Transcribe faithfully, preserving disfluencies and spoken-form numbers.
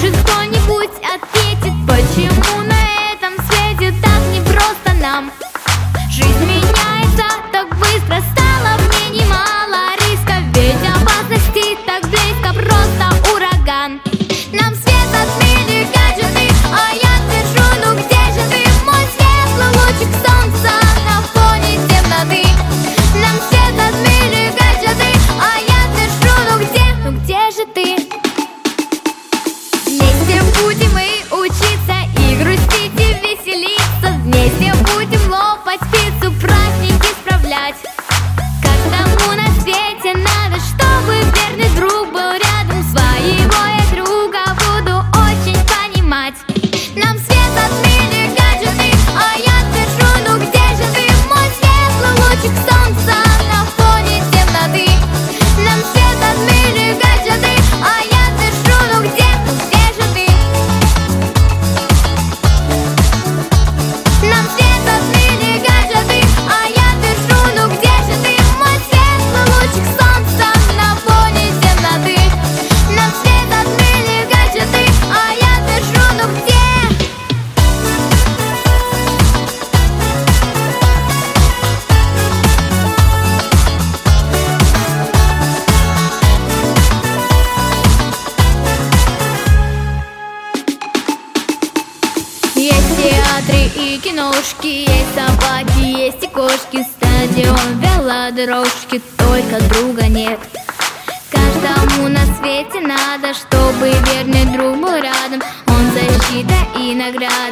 Может, кто-нибудь ответит, почему на этом свете так непросто нам? Жизнь меняется так быстро, стало в ней немало риска, ведь опасности так близко, просто ураган. Нам свет отмели гаджеты, а я пишу, ну где же ты, мой светлый лучик солнца на фоне темноты? Нам свет отмели гаджеты, а я пишу, ну где, ну где же ты? Вместе будем мы учиться и грустить, и веселиться. Вместе будем лопать пиццу, праздники справлять. Каждому на свете надо, чтобы верный друг был рядом. Своего я друга буду очень понимать. Нам свет отмели гаджеты, а я пишу, ну где же ты, мой светлый лучик солнца на фоне темноты? Нам свет отмели гаджеты, а я пишу, ну где, ну где же ты? Нам свет отмели гаджеты, а я пишу, ну где же ты, мой светлый лучик солнца на фоне темноты? Нам свет отмели гаджеты, а я пишу, ну где? Есть театры и киношки, есть собаки, есть и кошки, стадион, велодорожки, только друга нет. Каждому на свете надо, чтобы верный друг был рядом. Он защита и награда.